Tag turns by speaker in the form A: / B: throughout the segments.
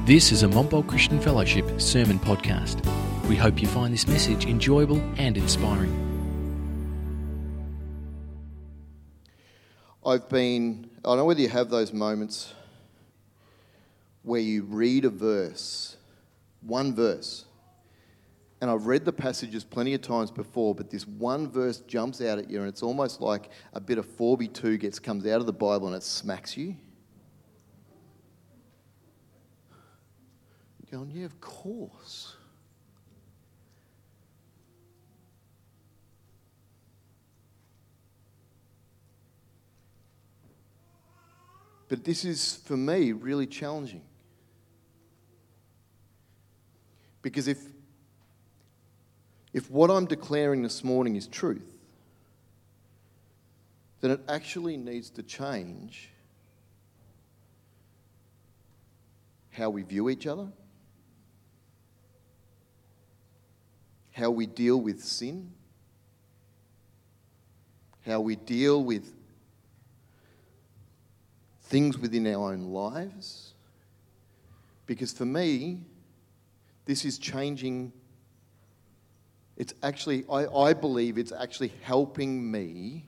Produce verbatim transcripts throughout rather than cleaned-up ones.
A: This is a Montbult Christian Fellowship sermon podcast. We hope you find this message enjoyable and inspiring.
B: I've been, I don't know whether you have those moments where you read a verse, one verse, and I've read the passages plenty of times before, but this one verse jumps out at you and it's almost like a bit of four B two gets comes out of the Bible and it smacks you. You're going, yeah, of course. But this is, for me, really challenging. Because if, if what I'm declaring this morning is truth, then it actually needs to change how we view each other, how we deal with sin, how we deal with things within our own lives. Because for me, this is changing. It's actually, I, I believe it's actually helping me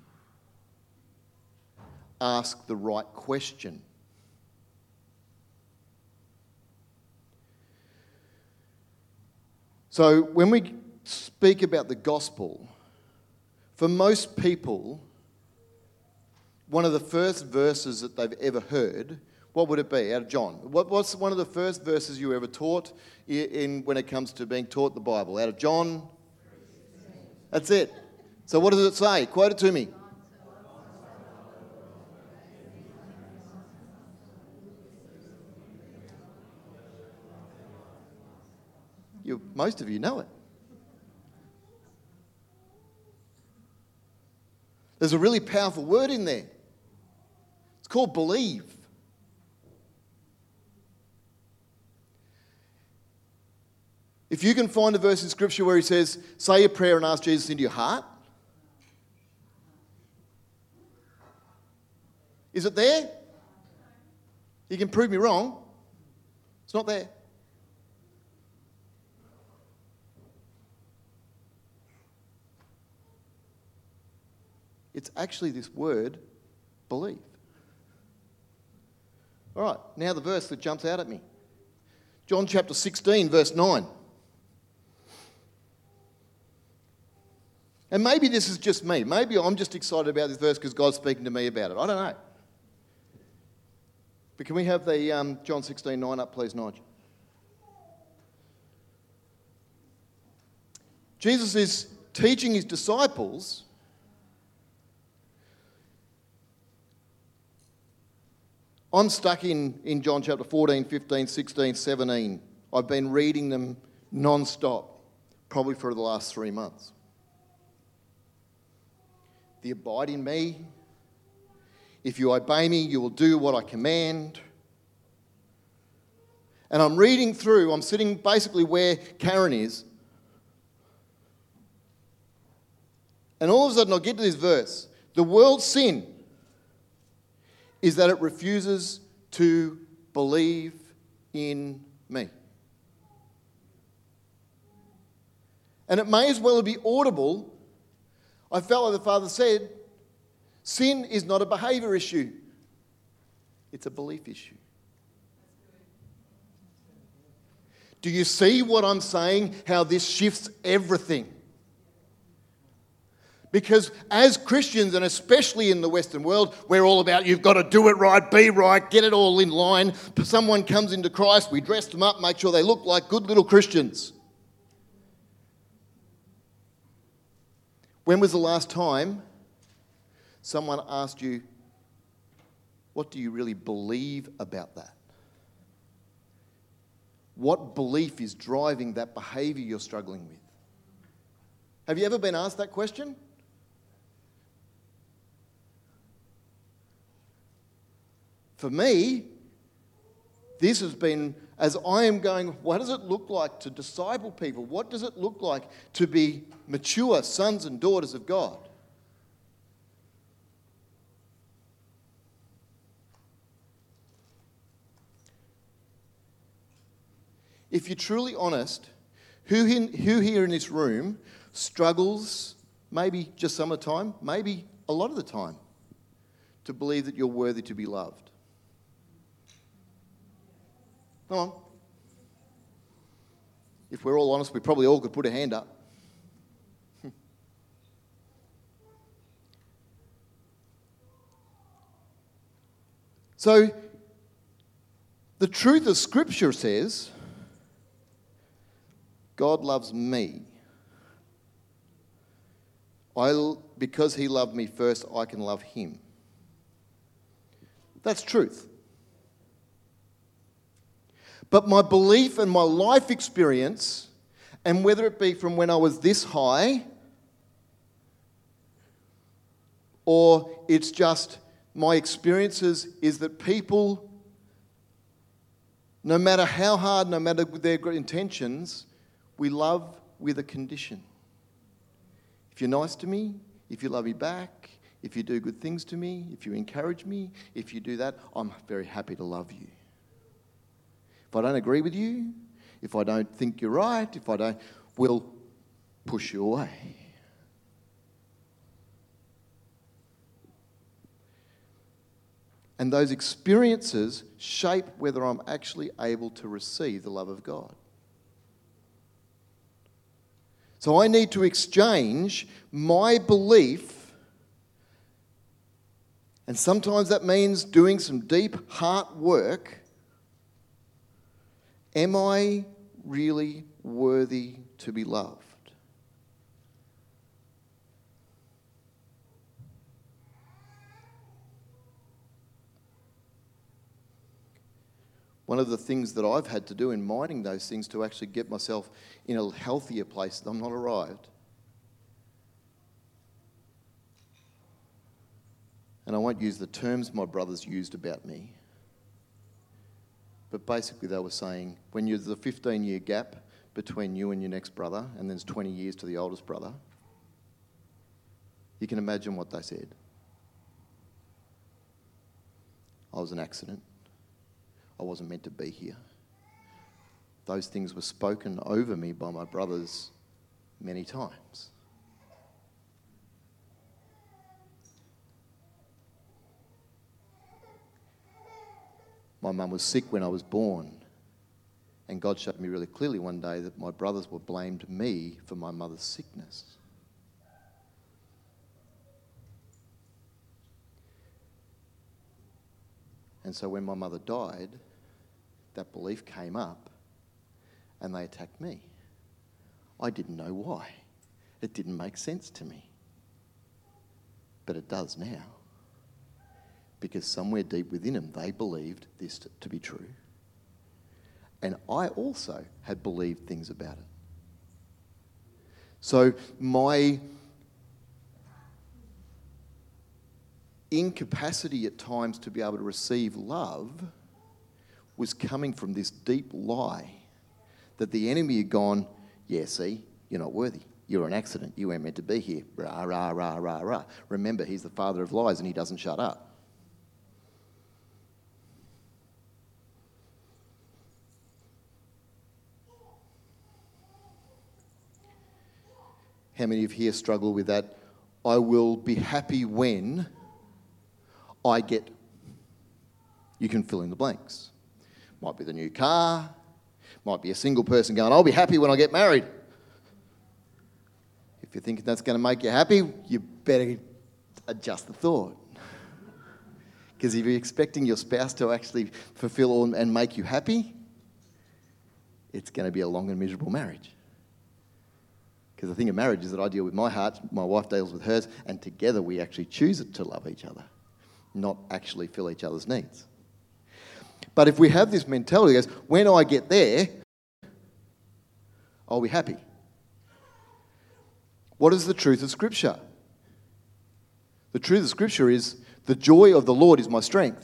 B: ask the right question. So when we speak about the gospel, for most people, one of the first verses that they've ever heard, what would it be out of John? What, what's one of the first verses you ever taught in, in when it comes to being taught the Bible? Out of John? That's it. So what does it say? Quote it to me. You, most of you know it. There's a really powerful word in there. It's called believe. If you can find a verse in Scripture where he says, say a prayer and ask Jesus into your heart. Is it there? You can prove me wrong. It's not there. It's actually this word, believe. All right, now the verse that jumps out at me. John chapter sixteen, verse nine. And maybe this is just me. Maybe I'm just excited about this verse because God's speaking to me about it. I don't know. But can we have the um, John sixteen nine up, please, Nigel? Jesus is teaching his disciples I'm stuck in, in John chapter fourteen, fifteen, sixteen, seventeen. I've been reading them non-stop, probably for the last three months. The abide in me. If you obey me, you will do what I command. And I'm reading through, I'm sitting basically where Karen is. And all of a sudden I get to this verse. The world's sin is that it refuses to believe in me. And it may as well be audible. I felt like the Father said, sin is not a behaviour issue. It's a belief issue. Do you see what I'm saying? How this shifts everything? Because as Christians, and especially in the Western world, we're all about you've got to do it right, be right, get it all in line. Someone comes into Christ, we dress them up, make sure they look like good little Christians. When was the last time someone asked you, what do you really believe about that? What belief is driving that behaviour you're struggling with? Have you ever been asked that question? For me, this has been, as I am going, what does it look like to disciple people? What does it look like to be mature sons and daughters of God? if you're truly honest, who, in, who here in this room struggles, maybe just some of the time, maybe a lot of the time, to believe that you're worthy to be loved? Come on. If we're all honest, we probably all could put a hand up. So, the truth of Scripture says, God loves me. I, because he loved me first, I can love him. That's truth. But my belief and my life experience, and whether it be from when I was this high, or it's just my experiences, is that people, no matter how hard, no matter their intentions, we love with a condition. If you're nice to me, if you love me back, if you do good things to me, if you encourage me, if you do that, I'm very happy to love you. If I don't agree with you, if I don't think you're right, if I don't, we'll push you away. And those experiences shape whether I'm actually able to receive the love of God. So I need to exchange my belief, and sometimes that means doing some deep heart work. Am I really worthy to be loved? One of the things that I've had to do in mining those things to actually get myself in a healthier place that I'm not arrived. And I won't use the terms my brothers used about me. But basically they were saying, when there's a fifteen-year gap between you and your next brother, and there's twenty years to the oldest brother, you can imagine what they said. I was an accident. I wasn't meant to be here. Those things were spoken over me by my brothers many times. My mum was sick when I was born, and God showed me really clearly one day that my brothers were blamed me for my mother's sickness. And so when my mother died, that belief came up and they attacked me. I didn't know why. It didn't make sense to me. But it does now. Because somewhere deep within them, they believed this to, to be true. And I also had believed things about it. So my incapacity at times to be able to receive love was coming from this deep lie that the enemy had gone, yeah, see, you're not worthy. You're an accident. You weren't meant to be here. Rah, rah, rah, rah, rah. Remember, he's the father of lies and he doesn't shut up. How many of you here struggle with that? I will be happy when I get, you can fill in the blanks. Might be the new car, might be a single person going, I'll be happy when I get married. If you think that's going to make you happy, you better adjust the thought. Because if you're expecting your spouse to actually fulfill and make you happy, it's going to be a long and miserable marriage. Because the thing of marriage is that I deal with my heart, my wife deals with hers, and together we actually choose to love each other, not actually fill each other's needs. But if we have this mentality that goes, when I get there, I'll be happy. What is the truth of Scripture? The truth of Scripture is the joy of the Lord is my strength.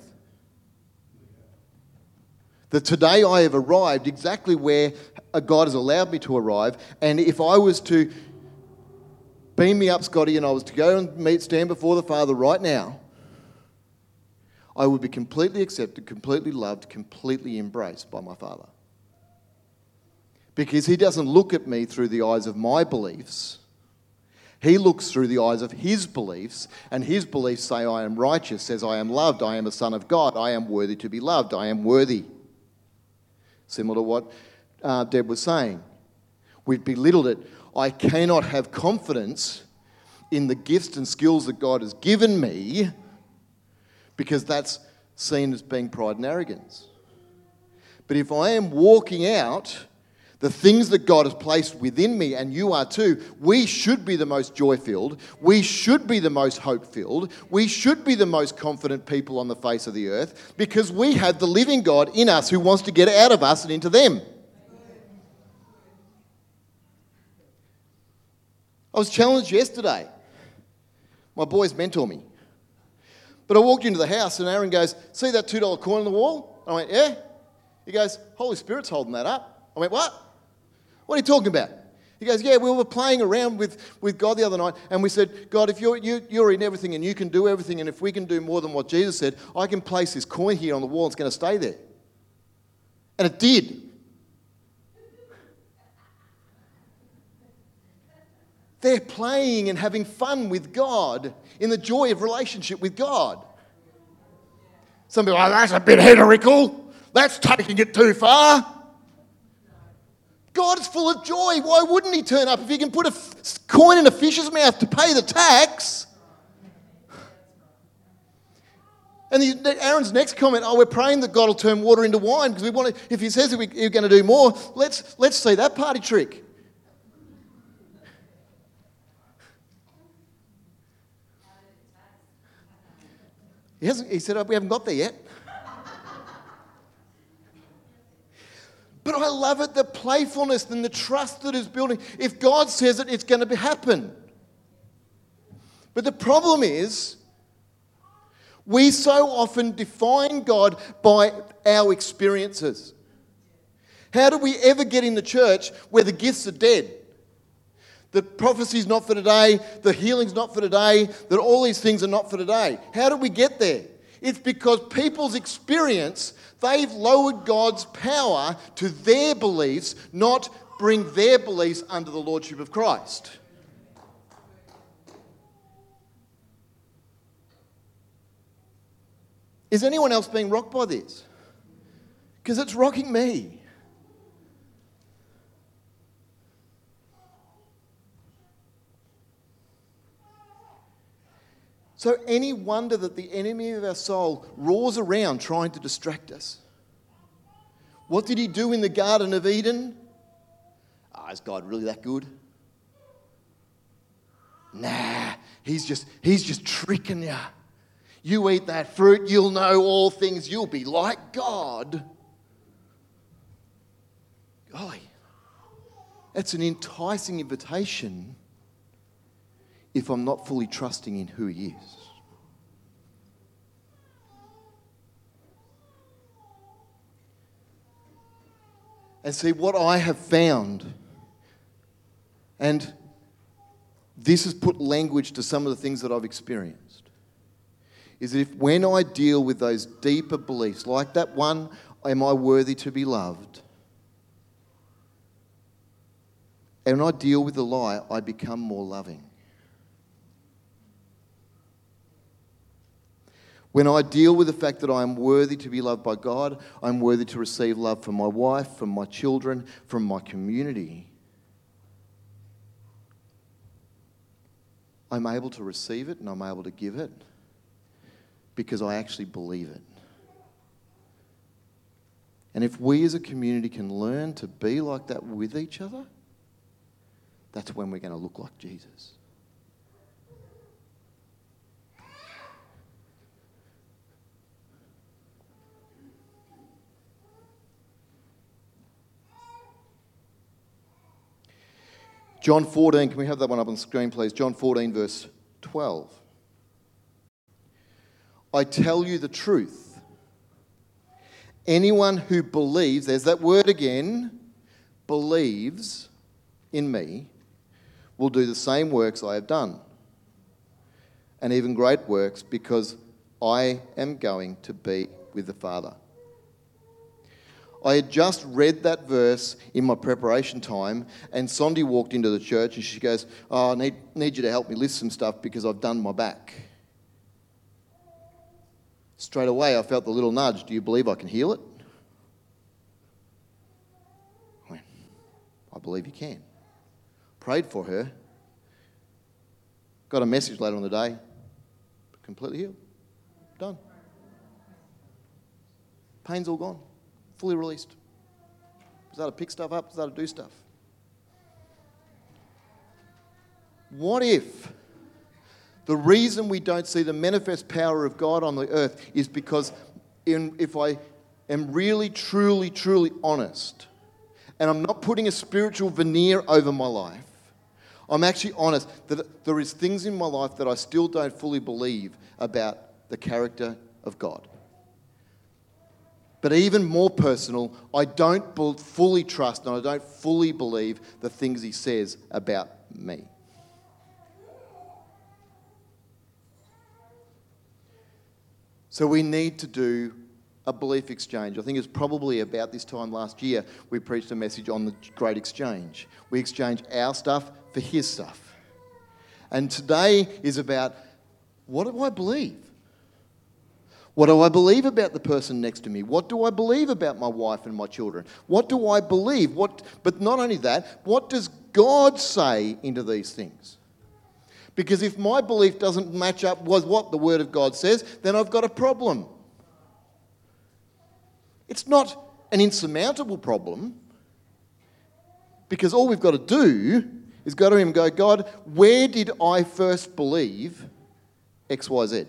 B: That today I have arrived exactly where God has allowed me to arrive, and if I was to beam me up, Scotty, and I was to go and meet, stand before the Father right now, I would be completely accepted, completely loved, completely embraced by my Father. Because he doesn't look at me through the eyes of my beliefs. He looks through the eyes of his beliefs, and his beliefs say I am righteous, says I am loved, I am a son of God, I am worthy to be loved, I am worthy. Similar to what uh, Deb was saying. We've belittled it. I cannot have confidence in the gifts and skills that God has given me because that's seen as being pride and arrogance. But if I am walking out the things that God has placed within me, and you are too, we should be the most joy-filled, we should be the most hope-filled, we should be the most confident people on the face of the earth because we have the living God in us who wants to get out of us and into them. I was challenged yesterday. My boys mentor me. But I walked into the house and Aaron goes, see that two dollar coin on the wall? I went, yeah. He goes, Holy Spirit's holding that up. I went, what? What are you talking about? He goes, yeah, we were playing around with, with God the other night and we said, God, if you're, you, you're in everything and you can do everything, and if we can do more than what Jesus said, I can place this coin here on the wall and it's going to stay there. And it did. They're playing and having fun with God in the joy of relationship with God. Some people are like, that's a bit heretical. That's taking it too far. God is full of joy. Why wouldn't he turn up if he can put a f- coin in a fish's mouth to pay the tax? And the, Aaron's next comment, oh, we're praying that God will turn water into wine because we want to, if he says that we're going to do more, let's, let's see that party trick. He, hasn't, he said, oh, we haven't got there yet. But I love it, the playfulness and the trust that is building. If God says it, it's going to happen. But the problem is, we so often define God by our experiences. How do we ever get in the church where the gifts are dead? The prophecy's not for today, the healing's not for today, that all these things are not for today. How do we get there? It's because people's experience, they've lowered God's power to their beliefs, not bring their beliefs under the lordship of Christ. Is anyone else being rocked by this? Because it's rocking me. So any wonder that the enemy of our soul roars around trying to distract us? What did he do in the Garden of Eden? Ah, oh, is God really that good? Nah, he's just, he's just tricking you. You eat that fruit, you'll know all things, you'll be like God. Golly, that's an enticing invitation if I'm not fully trusting in who he is. And see, what I have found, and this has put language to some of the things that I've experienced, is that if when I deal with those deeper beliefs, like that one, am I worthy to be loved? And when I deal with the lie, I become more loving. When I deal with the fact that I am worthy to be loved by God, I'm worthy to receive love from my wife, from my children, from my community, I'm able to receive it and I'm able to give it because I actually believe it. And if we as a community can learn to be like that with each other, that's when we're going to look like Jesus. John fourteen, can we have that one up on the screen, please? John fourteen, verse twelve. I tell you the truth. Anyone who believes, there's that word again, believes in me, will do the same works I have done, and even great works, because I am going to be with the Father. I had just read that verse in my preparation time, and Sondi walked into the church and she goes, oh, I need, need you to help me lift some stuff because I've done my back. Straight away, I felt the little nudge. Do you believe I can heal it? I went, I believe you can. Prayed for her. Got a message later on the day. Completely healed. Done. Pain's all gone. Fully released. Was that to pick stuff up? Was that to do stuff? What if the reason we don't see the manifest power of God on the earth is because in, if I am really, truly, truly honest, and I'm not putting a spiritual veneer over my life, I'm actually honest that there is things in my life that I still don't fully believe about the character of God. But even more personal, I don't fully trust and I don't fully believe the things he says about me. So we need to do a belief exchange. I think it's probably about this time last year we preached a message on the Great Exchange. We exchange our stuff for his stuff. And today is about, what do I believe? What do I believe about the person next to me? What do I believe about my wife and my children? What do I believe? What? But not only that, what does God say into these things? Because if my belief doesn't match up with what the Word of God says, then I've got a problem. It's not an insurmountable problem, because all we've got to do is go to him and go, God, where did I first believe X, Y, Z?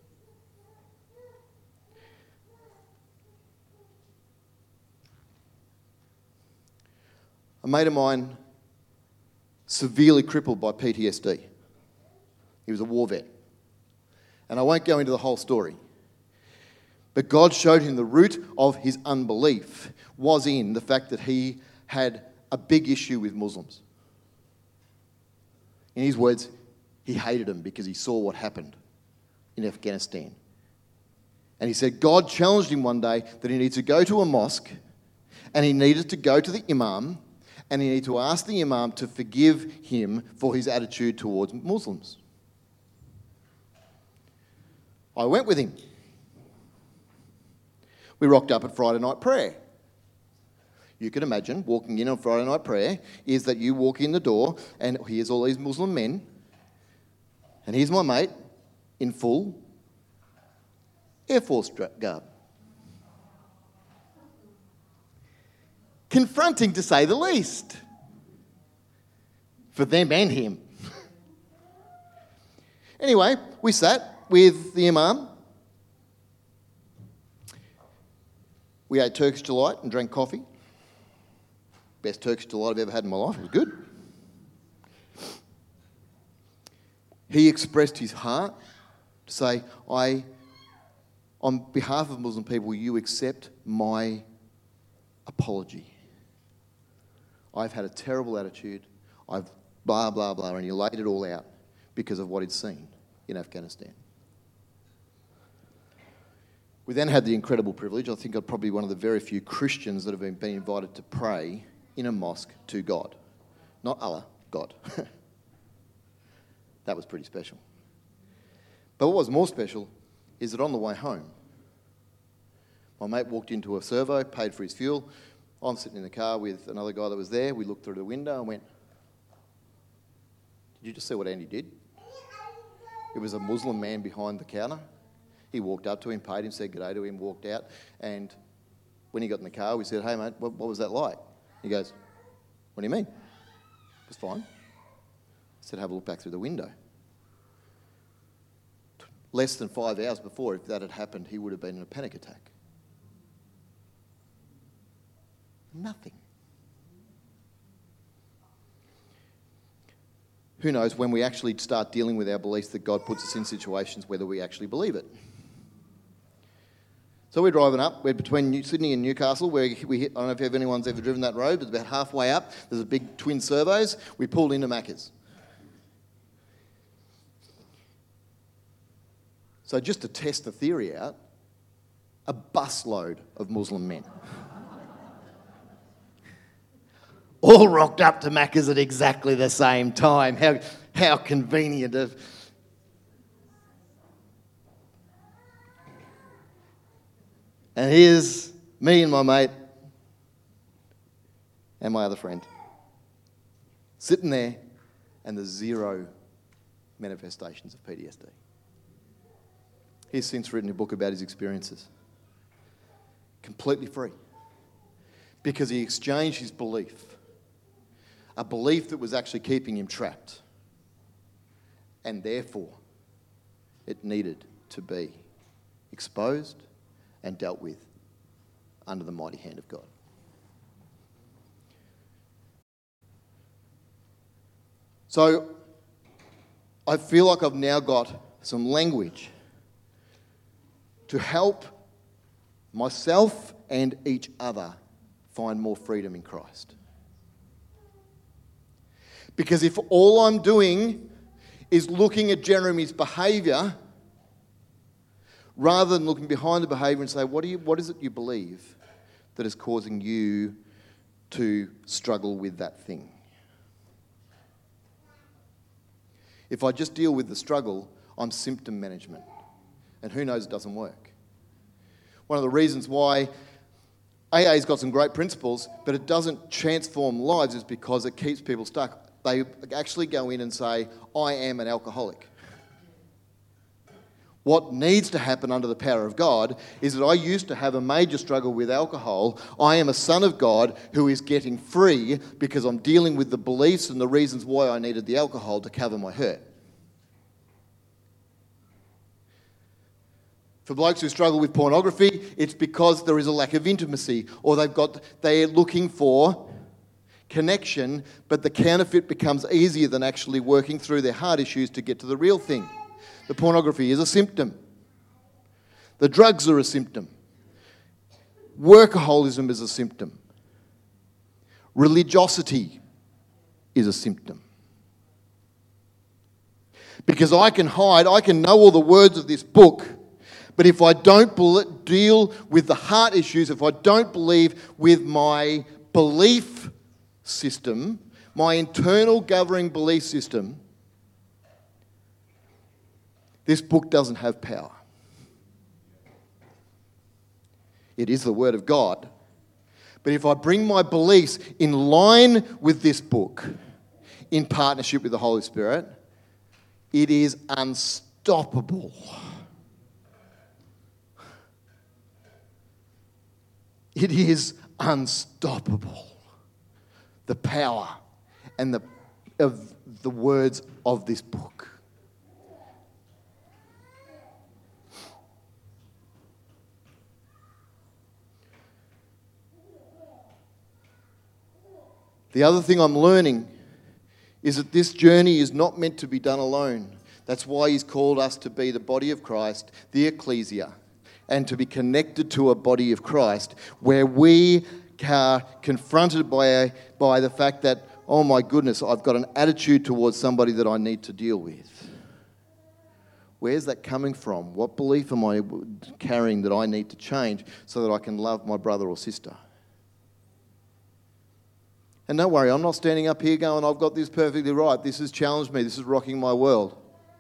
B: A mate of mine, severely crippled by P T S D. He was a war vet. And I won't go into the whole story. But God showed him the root of his unbelief was in the fact that he had a big issue with Muslims. In his words, he hated them because he saw what happened in Afghanistan. And he said God challenged him one day that he needed to go to a mosque and he needed to go to the imam and he needed to ask the imam to forgive him for his attitude towards Muslims. I went with him. We rocked up at Friday night prayer. You can imagine walking in on Friday night prayer is that you walk in the door and here's all these Muslim men and here's my mate in full Air Force garb. Confronting, to say the least, for them and him. Anyway, we sat with the imam. We ate Turkish Delight and drank coffee. Best Turkish Delight I've ever had in my life. It was good. He expressed his heart to say, I, on behalf of Muslim people, will you accept my apology? I've had a terrible attitude. I've blah, blah, blah. And he laid it all out because of what he'd seen in Afghanistan. We then had the incredible privilege, I think I'm probably one of the very few Christians that have been, been invited to pray in a mosque to God. Not Allah, God. That was pretty special. But what was more special is that on the way home, my mate walked into a servo, paid for his fuel. I'm sitting in the car with another guy that was there. We looked through the window and went, did you just see what Andy did? It was a Muslim man behind the counter. He walked up to him, paid him, said good day to him, walked out. And when he got in the car, we said, hey, mate, what, what was that like? He goes, what do you mean? It was fine. I said, have a look back through the window. Less than five hours before, if that had happened, he would have been in a panic attack. Nothing. Who knows when we actually start dealing with our beliefs that God puts us in situations whether we actually believe it. So we're driving up. We're between New- Sydney and Newcastle. Where we hit, I don't know if anyone's ever driven that road, but about halfway up, there's a big twin servos. We pulled into Macca's. So just to test the theory out, a busload of Muslim men. all rocked up to Macca's at exactly the same time. How, how convenient. Of... And here's me and my mate and my other friend sitting there, and there's zero manifestations of P T S D. He's since written a book about his experiences. Completely free. Because he exchanged his belief, a belief that was actually keeping him trapped, and therefore it needed to be exposed and dealt with under the mighty hand of God. So I feel like I've now got some language to help myself and each other find more freedom in Christ. Because if all I'm doing is looking at Jeremy's behaviour, rather than looking behind the behaviour and say, what do you, what is it you believe that is causing you to struggle with that thing? If I just deal with the struggle, I'm symptom management. And who knows, it doesn't work. One of the reasons why A A's got some great principles, but it doesn't transform lives, is because it keeps people stuck. They actually go in and say, I am an alcoholic. What needs to happen under the power of God is that I used to have a major struggle with alcohol. I am a son of God who is getting free because I'm dealing with the beliefs and the reasons why I needed the alcohol to cover my hurt. For blokes who struggle with pornography, it's because there is a lack of intimacy, or they've got, they're looking for connection, but the counterfeit becomes easier than actually working through their heart issues to get to the real thing. The pornography is a symptom. The drugs are a symptom. Workaholism is a symptom. Religiosity is a symptom. Because I can hide, I can know all the words of this book, but if I don't deal with the heart issues, if I don't believe with my belief system, my internal governing belief system, this book doesn't have power. It is the Word of God. But if I bring my beliefs in line with this book, in partnership with the Holy Spirit, it is unstoppable. It is unstoppable. The power and the of the words of this book. The other thing I'm learning is that this journey is not meant to be done alone. That's why he's called us to be the body of Christ, the ecclesia, and to be connected to a body of Christ where we are confronted by, a, by the fact that, oh my goodness, I've got an attitude towards somebody that I need to deal with. Where's that coming from? What belief am I carrying that I need to change so that I can love my brother or sister? And don't worry, I'm not standing up here going, I've got this perfectly right. This has challenged me. This is rocking my world.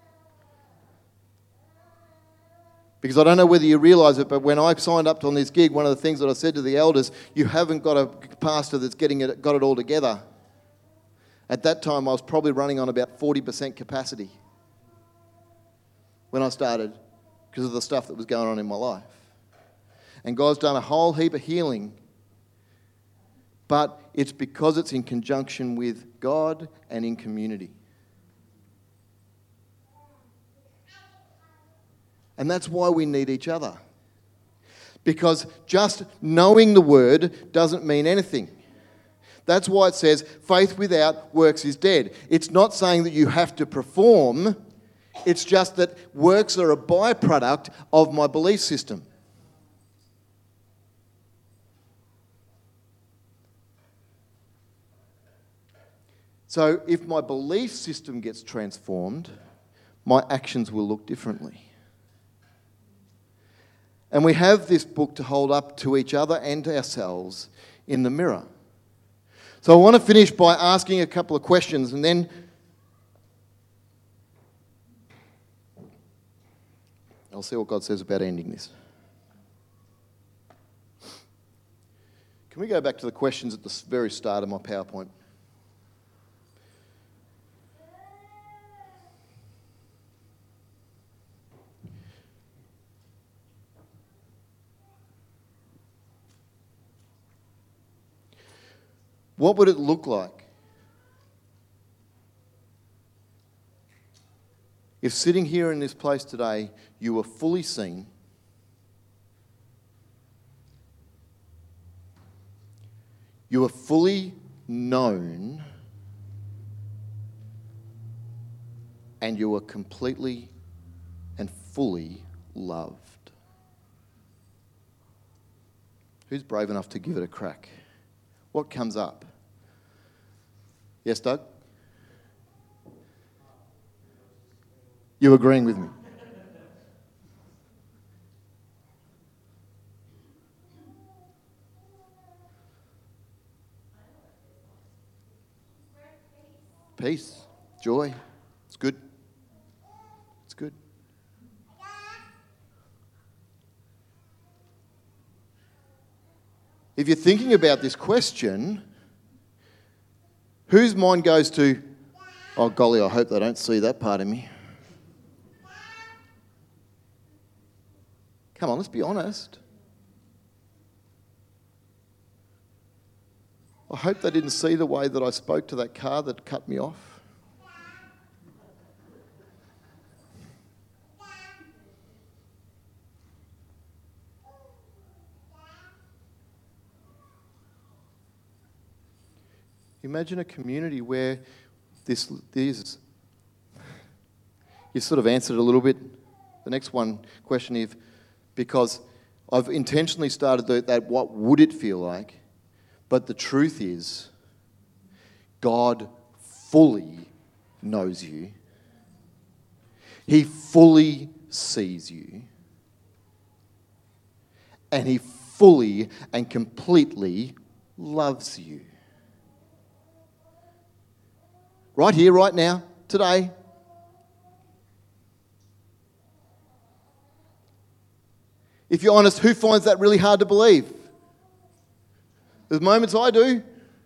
B: Because I don't know whether you realise it, but when I signed up on this gig, one of the things that I said to the elders, you haven't got a pastor that's getting it, got it all together. At that time, I was probably running on about forty percent capacity when I started because of the stuff that was going on in my life. And God's done a whole heap of healing, but it's because it's in conjunction with God and in community. And that's why we need each other. Because just knowing the word doesn't mean anything. That's why it says faith without works is dead. It's not saying that you have to perform. It's just that works are a byproduct of my belief system. So if my belief system gets transformed, my actions will look differently. And we have this book to hold up to each other and to ourselves in the mirror. So I want to finish by asking a couple of questions, and then I'll see what God says about ending this. Can we go back to the questions at the very start of my PowerPoint? What would it look like if sitting here in this place today, you were fully seen, you were fully known, and you were completely and fully loved? Who's brave enough to give it a crack? What comes up? Yes, Doug? You agreeing with me? Peace, joy. It's good. It's good. If you're thinking about this question, whose mind goes to, oh golly, I hope they don't see that part of me? Come on, let's be honest. I hope they didn't see the way that I spoke to that car that cut me off. Imagine a community where this is. You sort of answered it a little bit. The next one question is, because I've intentionally started the, that what would it feel like, but the truth is, God fully knows you. He fully sees you. And He fully and completely loves you. Right here, right now, today. If you're honest, who finds that really hard to believe? There's moments I do.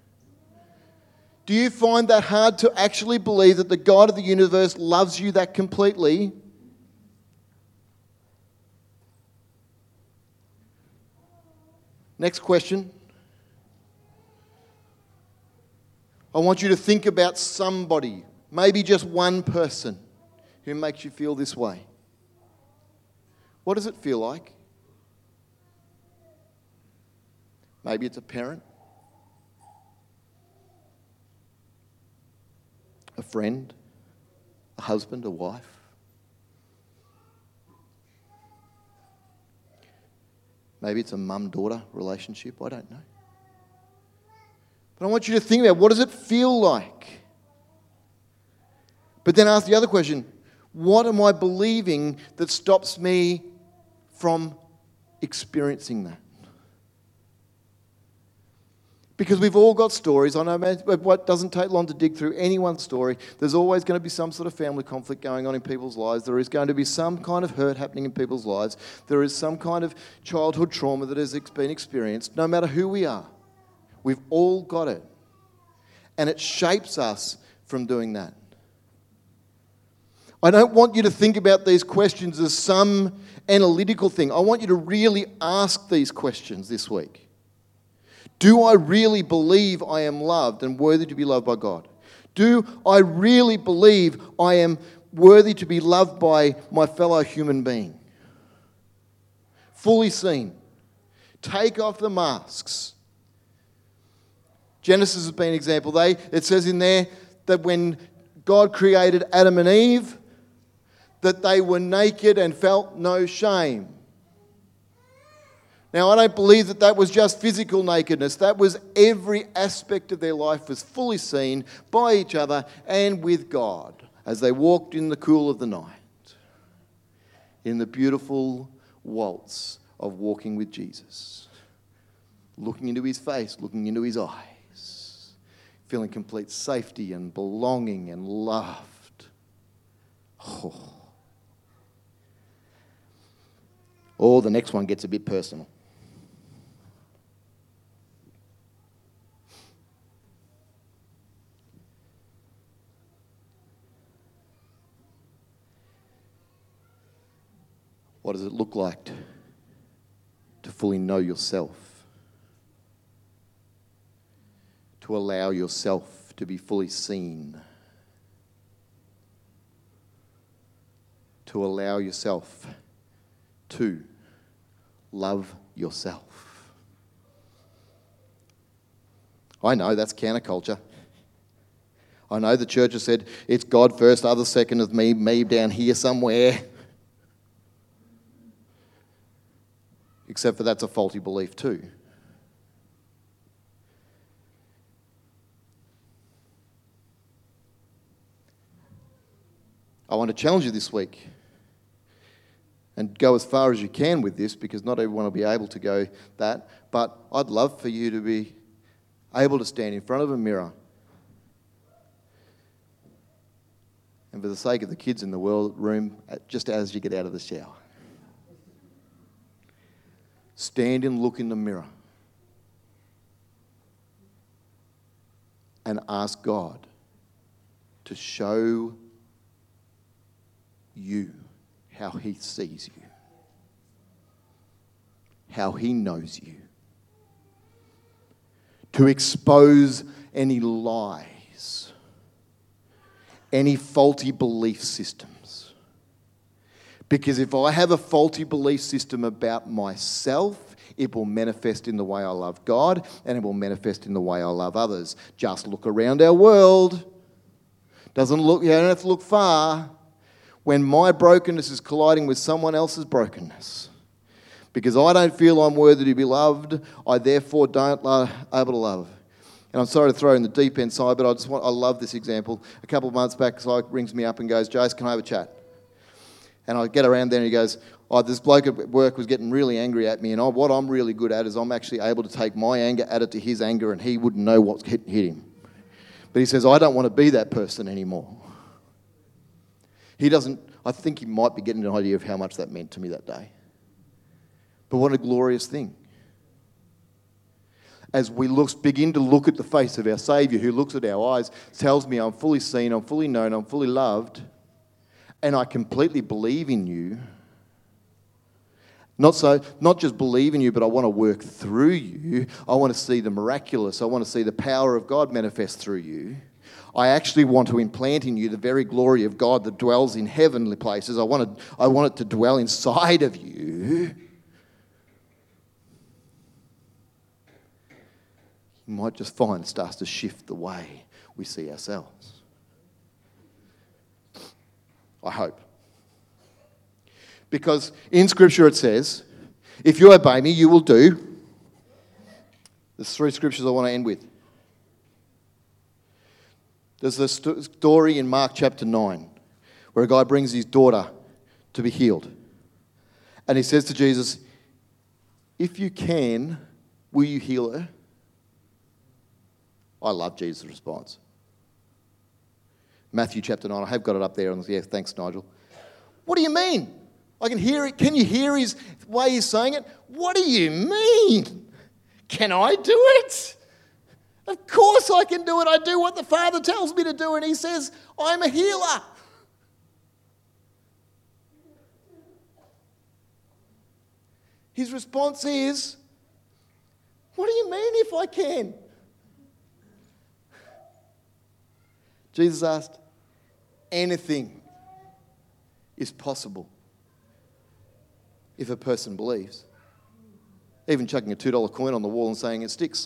B: Do you find that hard to actually believe that the God of the universe loves you that completely? Next question. I want you to think about somebody, maybe just one person, who makes you feel this way. What does it feel like? Maybe it's a parent, a friend, a husband, a wife. Maybe it's a mum-daughter relationship, I don't know. But I want you to think about, what does it feel like? But then ask the other question, what am I believing that stops me from experiencing that? Because we've all got stories. I know what doesn't take long to dig through anyone's story. There's always going to be some sort of family conflict going on in people's lives. There is going to be some kind of hurt happening in people's lives. There is some kind of childhood trauma that has been experienced, no matter who we are. We've all got it. And it shapes us from doing that. I don't want you to think about these questions as some analytical thing. I want you to really ask these questions this week. Do I really believe I am loved and worthy to be loved by God? Do I really believe I am worthy to be loved by my fellow human being? Fully seen. Take off the masks. Genesis has been an example. They, it says in there that when God created Adam and Eve, that they were naked and felt no shame. Now, I don't believe that that was just physical nakedness. That was every aspect of their life was fully seen by each other and with God as they walked in the cool of the night, in the beautiful waltz of walking with Jesus, looking into His face, looking into His eyes, feeling complete safety and belonging and loved. Oh. Or the next one gets a bit personal. What does it look like to fully know yourself? To allow yourself to be fully seen? To allow yourself to love yourself? I know that's counterculture. I know the church has said it's God first, others second, with me, me down here somewhere. Except for that's a faulty belief too. I want to challenge you this week and go as far as you can with this, because not everyone will be able to go that, but I'd love for you to be able to stand in front of a mirror and, for the sake of the kids in the world room, just as you get out of the shower, stand and look in the mirror and ask God to show you how He sees you, how He knows you, to expose any lies, any faulty belief systems. Because if I have a faulty belief system about myself, it will manifest in the way I love God, and it will manifest in the way I love others. Just look around our world. Doesn't look, you don't have to look far. When my brokenness is colliding with someone else's brokenness, because I don't feel I'm worthy to be loved, I therefore don't lo- able to love. And I'm sorry to throw in the deep end side, but I just want, I love this example. A couple of months back, Si rings me up and goes, "Jace, can I have a chat?" And I get around there and he goes, "Oh, this bloke at work was getting really angry at me, and I, what I'm really good at is I'm actually able to take my anger, add it to his anger, and he wouldn't know what's hit, hit him." But he says, "I don't want to be that person anymore." He doesn't, I think he might be getting an idea of how much that meant to me that day. But what a glorious thing. As we look, begin to look at the face of our Saviour, who looks at our eyes, tells me I'm fully seen, I'm fully known, I'm fully loved, and I completely believe in you. Not so, not just believe in you, but I want to work through you. I want to see the miraculous. I want to see the power of God manifest through you. I actually want to implant in you the very glory of God that dwells in heavenly places. I want to, I want it to dwell inside of you. You might just find it starts to shift the way we see ourselves. I hope. Because in Scripture it says, if you obey me, you will do. There's three scriptures I want to end with. There's a st- story in Mark chapter nine where a guy brings his daughter to be healed. And he says to Jesus, "If you can, will you heal her?" I love Jesus' response. Matthew chapter nine, I have got it up there. Yeah, thanks, Nigel. "What do you mean? I can hear it. Can you hear his way he's saying it? What do you mean? Can I do it? Of course I can do it. I do what the Father tells me to do." And he says, "I'm a healer." His response is, "What do you mean if I can?" Jesus asked, "Anything is possible if a person believes." Even chucking a two dollar coin on the wall and saying it sticks.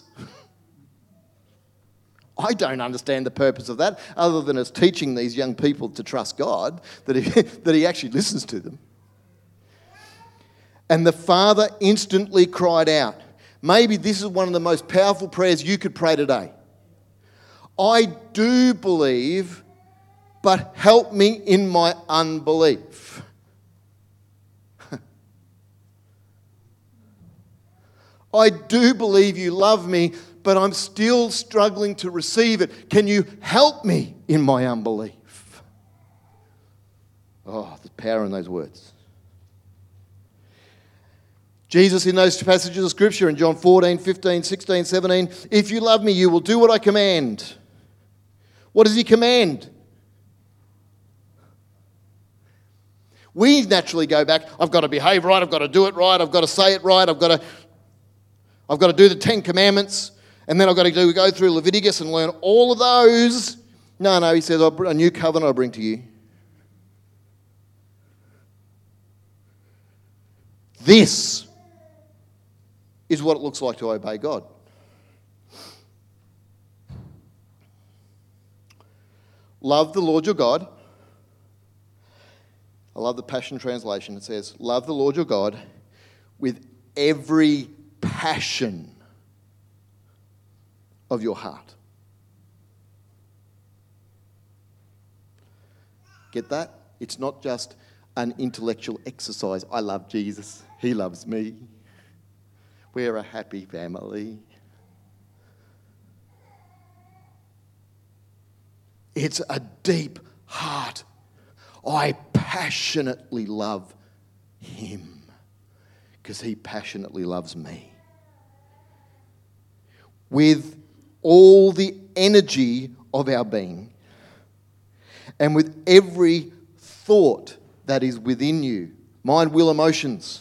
B: I don't understand the purpose of that, other than it's teaching these young people to trust God, that he, that he actually listens to them. And the father instantly cried out. Maybe this is one of the most powerful prayers you could pray today. "I do believe, but help me in my unbelief." "I do believe you love me, but I'm still struggling to receive it. Can you help me in my unbelief? Oh, the power in those words. Jesus, in those passages of Scripture, in John fourteen, fifteen, sixteen, seventeen, if you love me, you will do what I command. What does he command? We naturally go back, I've got to behave right, I've got to do it right, I've got to say it right, I've got to, I've got to do the Ten Commandments, and then I've got to do, go through Leviticus and learn all of those. No, no, he says, a new covenant I bring to you. This is what it looks like to obey God. Love the Lord your God. I love the Passion Translation. It says, love the Lord your God with every passion of your heart. Get that? It's not just an intellectual exercise. I love Jesus. He loves me. We're a happy family. It's a deep heart. I passionately love him because he passionately loves me. With all the energy of our being and with every thought that is within you, mind, will, emotions.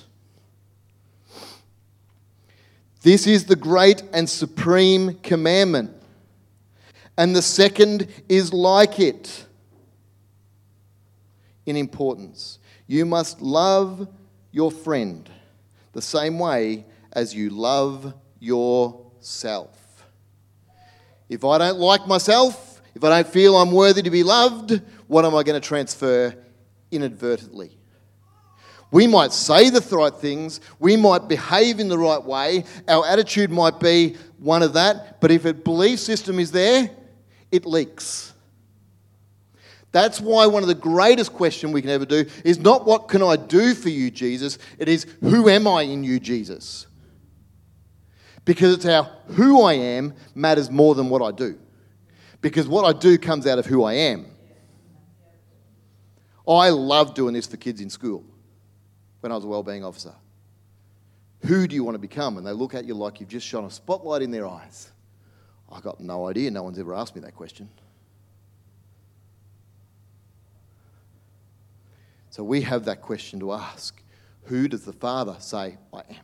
B: This is the great and supreme commandment. And the second is like it in importance. You must love your friend the same way as you love yourself. If I don't like myself, if I don't feel I'm worthy to be loved, what am I going to transfer inadvertently? We might say the right things, we might behave in the right way, our attitude might be one of that, but if a belief system is there, it leaks. That's why one of the greatest questions we can ever do is not what can I do for you, Jesus, it is who am I in you, Jesus? Because it's our who I am matters more than what I do. Because what I do comes out of who I am. I love doing this for kids in school when I was a wellbeing officer. Who do you want to become? And they look at you like you've just shone a spotlight in their eyes. I got no idea. No one's ever asked me that question. So we have that question to ask. Who does the Father say I am?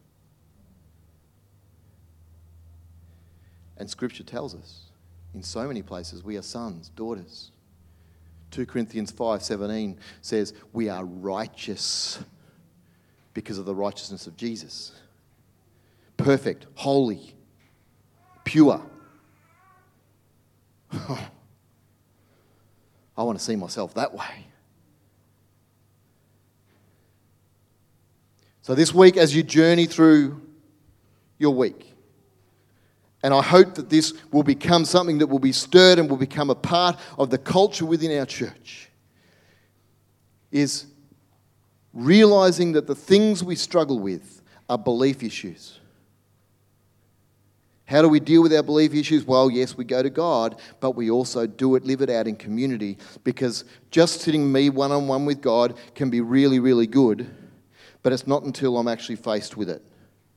B: And Scripture tells us in so many places we are sons, daughters. Second Corinthians five seventeen says we are righteous because of the righteousness of Jesus. Perfect, holy, pure. I want to see myself that way. So this week, as you journey through your week, and I hope that this will become something that will be stirred and will become a part of the culture within our church, is realizing that the things we struggle with are belief issues. How do we deal with our belief issues? Well, yes, we go to God, but we also do it, live it out in community, because just sitting me one-on-one with God can be really, really good, but it's not until I'm actually faced with it.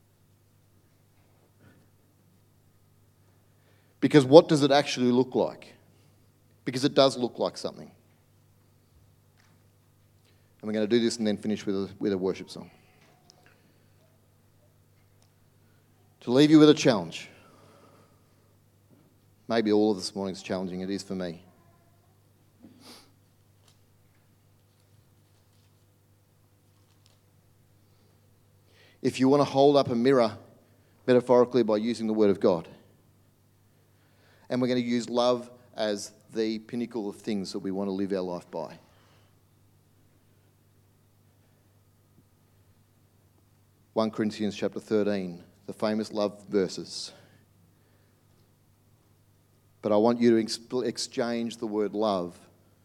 B: Because what does it actually look like? Because it does look like something. And we're going to do this and then finish with a, with a worship song. To leave you with a challenge. Maybe all of this morning's challenging. It is for me. If you want to hold up a mirror, metaphorically by using the Word of God, and we're going to use love as the pinnacle of things that we want to live our life by. First Corinthians chapter thirteen, the famous love verses. But I want you to ex- exchange the word love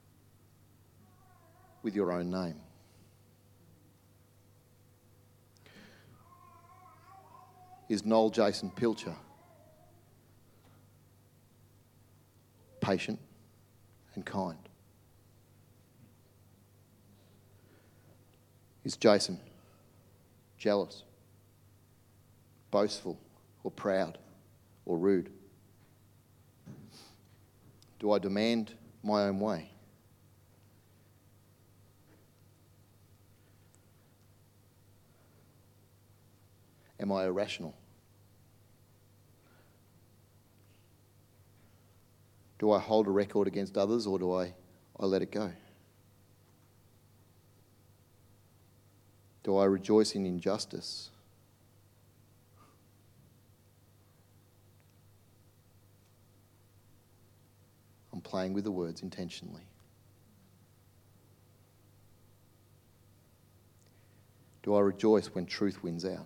B: with your own name. Is Noel Jason Pilcher patient and kind? Is Jason jealous, boastful, or proud, or rude? Do I demand my own way? Am I irrational? Do I hold a record against others, or do I, I let it go? Do I rejoice in injustice? I'm playing with the words intentionally. Do I rejoice when truth wins out?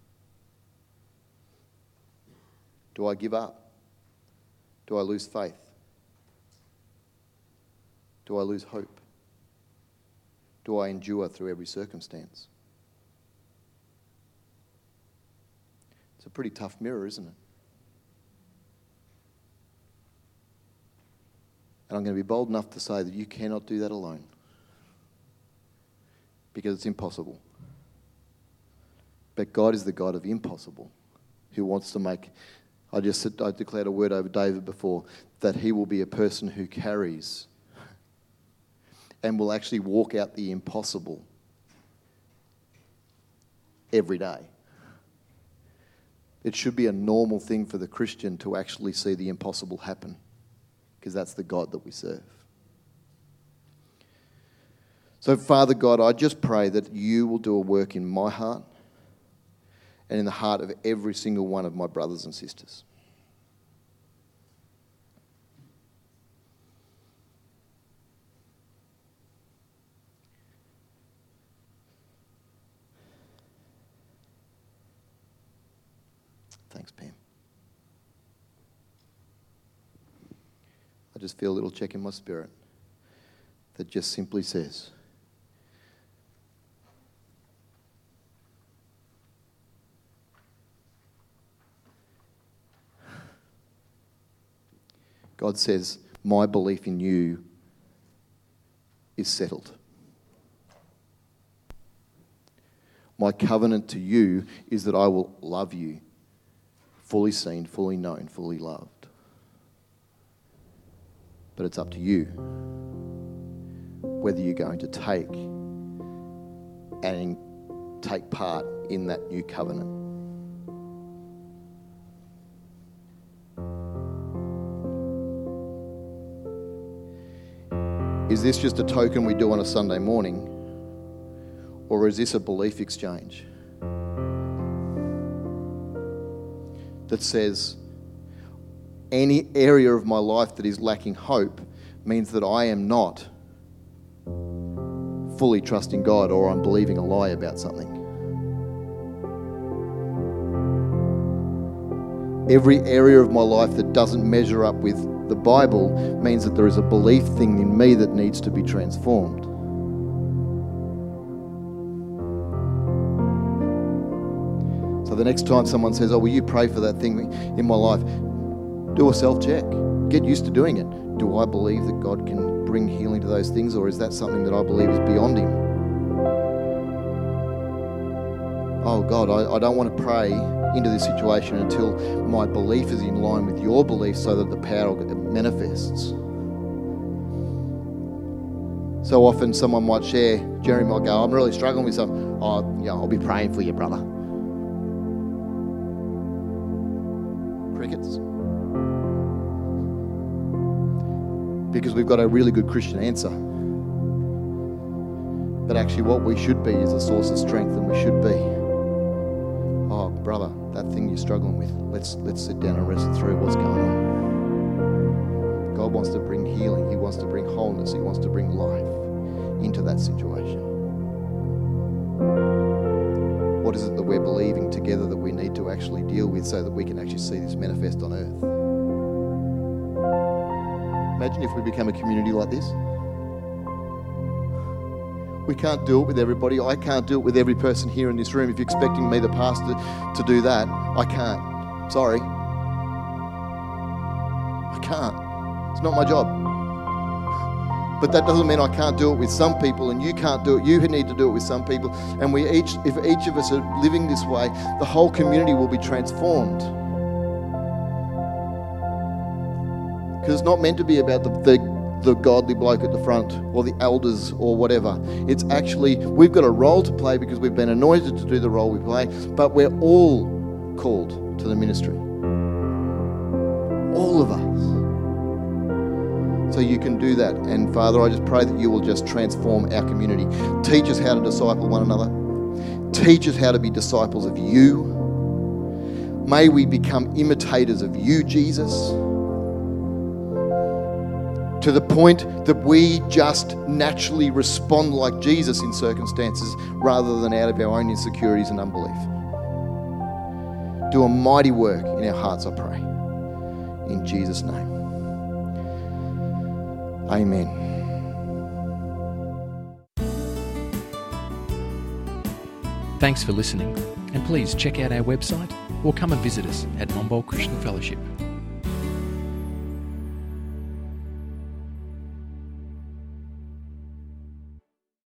B: Do I give up? Do I lose faith? Do I lose hope? Do I endure through every circumstance? It's a pretty tough mirror, isn't it? And I'm going to be bold enough to say that you cannot do that alone, because it's impossible. But God is the God of impossible, who wants to make... I just said, I declared a word over David before, that he will be a person who carries and will actually walk out the impossible every day. It should be a normal thing for the Christian to actually see the impossible happen, because that's the God that we serve. So, Father God, I just pray that you will do a work in my heart and in the heart of every single one of my brothers and sisters. Thanks, Pam. I just feel a little check in my spirit that just simply says, God says, my belief in you is settled. My covenant to you is that I will love you, fully seen, fully known, fully loved. But it's up to you whether you're going to take and take part in that new covenant. Is this just a token we do on a Sunday morning, or is this a belief exchange that says any area of my life that is lacking hope means that I am not fully trusting God, or I'm believing a lie about something? Every area of my life that doesn't measure up with the Bible means that there is a belief thing in me that needs to be transformed. So the next time someone says, oh, will you pray for that thing in my life? Do a self-check. Get used to doing it. Do I believe that God can bring healing to those things, or is that something that I believe is beyond him? Oh God, I, I don't want to pray into this situation until my belief is in line with your belief so that the power manifests. So often someone might share, Jeremy might go, I'm really struggling with something. Oh, yeah, I'll be praying for you, brother. Crickets. Because we've got a really good Christian answer. But actually what we should be is a source of strength, and we should be, oh, brother, that thing you're struggling with, let's let's sit down and wrestle through what's going on. God wants to bring healing. He wants to bring wholeness. He wants to bring life into that situation. What is it that we're believing together that we need to actually deal with so that we can actually see this manifest on earth? Imagine if we become a community like this. We can't do it with everybody. I can't do it with every person here in this room. If you're expecting me, the pastor, to do that, I can't. Sorry. I can't. It's not my job. But that doesn't mean I can't do it with some people, and you can't do it. You need to do it with some people. And we each, if each of us are living this way, the whole community will be transformed. Because it's not meant to be about the, the, the godly bloke at the front or the elders or whatever. It's actually, we've got a role to play because we've been anointed to do the role we play, but we're all called to the ministry. All of us. So you can do that. And Father, I just pray that you will just transform our community. Teach us how to disciple one another. Teach us how to be disciples of you. May we become imitators of you, Jesus, to the point that we just naturally respond like Jesus in circumstances rather than out of our own insecurities and unbelief. Do a mighty work in our hearts, I pray. In Jesus' name. Amen.
A: Thanks for listening, and please check out our website or come and visit us at Monbulk Christian Fellowship.